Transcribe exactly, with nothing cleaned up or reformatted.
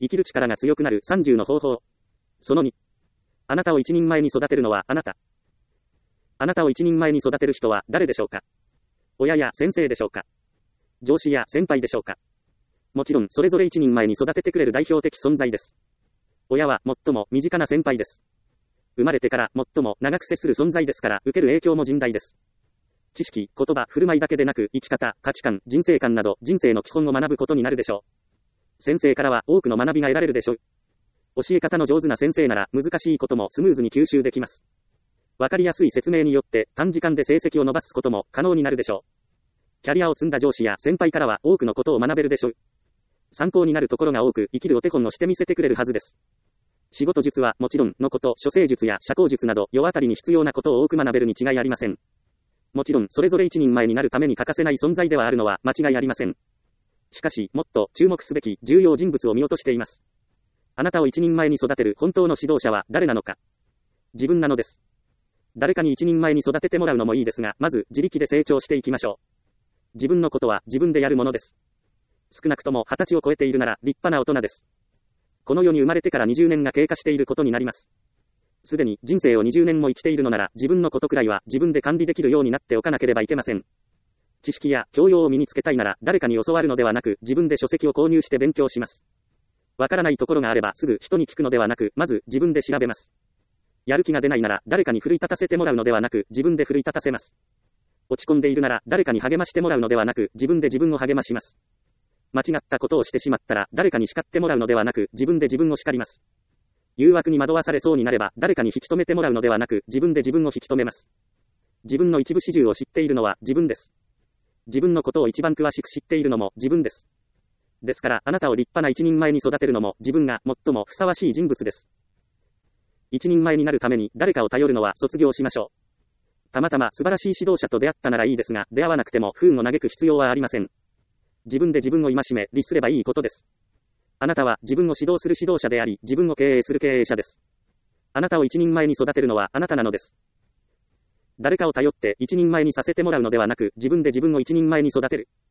生きる力が強くなるさんじゅうの方法。そのに。あなたを一人前に育てるのはあなた。あなたを一人前に育てる人は誰でしょうか？親や先生でしょうか？上司や先輩でしょうか？もちろんそれぞれ一人前に育ててくれる代表的存在です。親は最も身近な先輩です。生まれてから最も長く接する存在ですから受ける影響も甚大です。知識、言葉、振る舞いだけでなく生き方、価値観、人生観など人生の基本を学ぶことになるでしょう。先生からは多くの学びが得られるでしょう。教え方の上手な先生なら難しいこともスムーズに吸収できます。わかりやすい説明によって短時間で成績を伸ばすことも可能になるでしょう。キャリアを積んだ上司や先輩からは多くのことを学べるでしょう。参考になるところが多く生きるお手本をしてみせてくれるはずです。仕事術はもちろんのこと、処世術や社交術など世渡りに必要なことを多く学べるに違いありません。もちろんそれぞれ一人前になるために欠かせない存在ではあるのは間違いありません。しかしもっと注目すべき重要人物を見落としています。あなたを一人前に育てる本当の指導者は誰なのか。自分なのです。誰かに一人前に育ててもらうのもいいですが、まず自力で成長していきましょう。自分のことは自分でやるものです。少なくとも二十歳を超えているなら立派な大人です。この世に生まれてからにじゅうねんが経過していることになります。すでに人生をにじゅうねんも生きているのなら自分のことくらいは自分で管理できるようになっておかなければいけません。知識や教養を身につけたいなら誰かに教わるのではなく自分で書籍を購入して勉強します。わからないところがあればすぐ人に聞くのではなくまず自分で調べます。やる気が出ないなら誰かに奮い立たせてもらうのではなく自分で奮い立たせます。落ち込んでいるなら誰かに励ましてもらうのではなく自分で自分を励まします。間違ったことをしてしまったら誰かに叱ってもらうのではなく自分で自分を叱ります。誘惑に惑わされそうになれば誰かに引き止めてもらうのではなく自分で自分を引き止めます。自分の一部始終を知っているのは自分です。自分のことを一番詳しく知っているのも自分です。ですからあなたを立派な一人前に育てるのも自分が最もふさわしい人物です。一人前になるために誰かを頼るのは卒業しましょう。たまたま素晴らしい指導者と出会ったならいいですが、出会わなくても不運を嘆く必要はありません。自分で自分を戒め、律すればいいことです。あなたは自分を指導する指導者であり、自分を経営する経営者です。あなたを一人前に育てるのはあなたなのです。誰かを頼って一人前にさせてもらうのではなく、自分で自分を一人前に育てる。